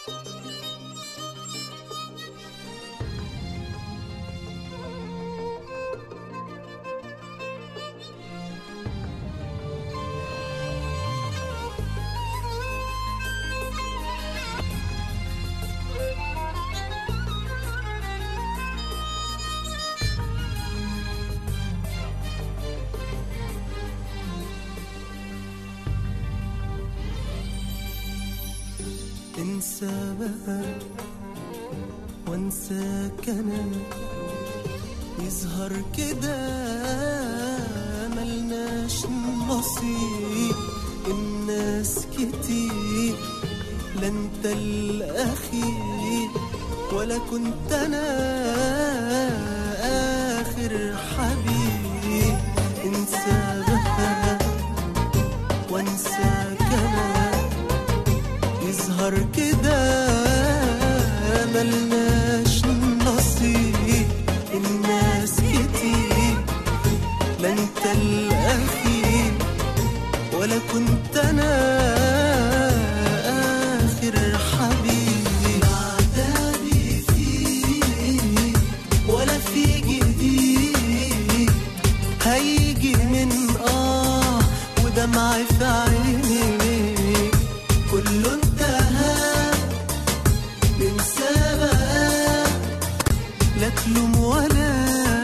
انسى بقى وانساك انا، يظهر كده ملناش نصيب. الناس كتير لا انت الاخير، ولا كنت انا اخر حبيب. انسى بقى وانساك انا، يظهر كده ملناش نصيب. الناس كتير لا انت الاخير، ولا كنت انا اخر حبيب. عذابي فيك ولا في جديد، هيجي من ودمع في عيني كله انتهى. ننسى بقى، لا تلوم ولا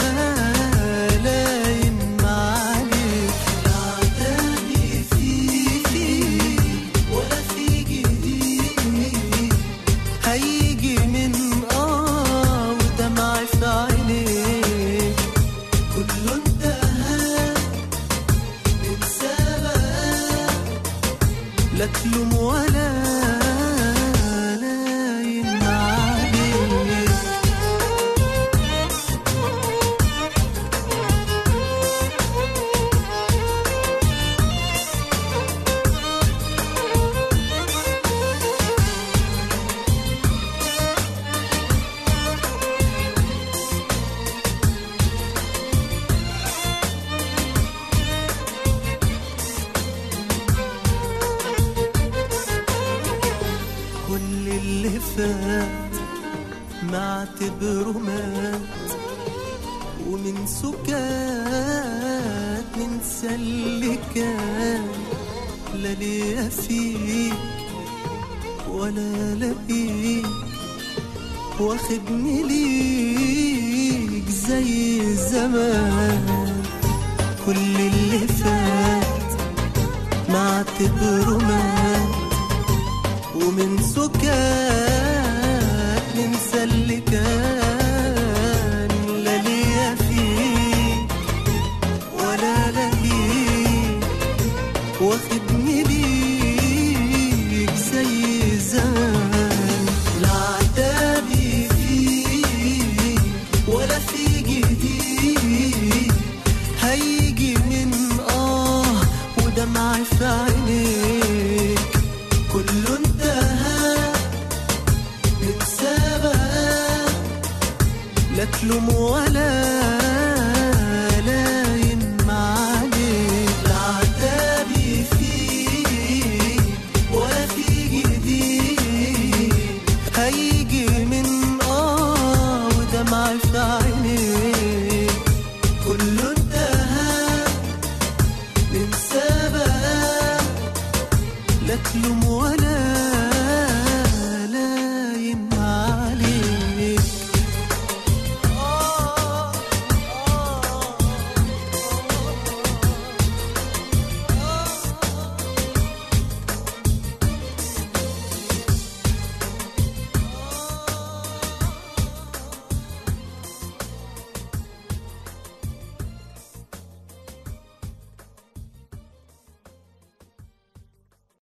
لاين عليك. عذابي فيك ولا في جديد، هيجي من ودمع في عينيك كله انتهى. ننسى بقى، لا تلوم ولا لاين عليك. كل اللي فات معتبره مات، ومن سكات ننسى اللي كان. لا ليا فيك ولا لقيك، واخدني ليك زي زمان. كل اللي فات معتبره مات، ومن سكات ننسى اللي كان. لا ليا فيك ولا لقيك، واخدني ليك زي زمان. لا عتابي فيك ولا في جديد، هيجي من ودمع في عينيك كله انتهى. ننسى بقى، لا تلوم ولا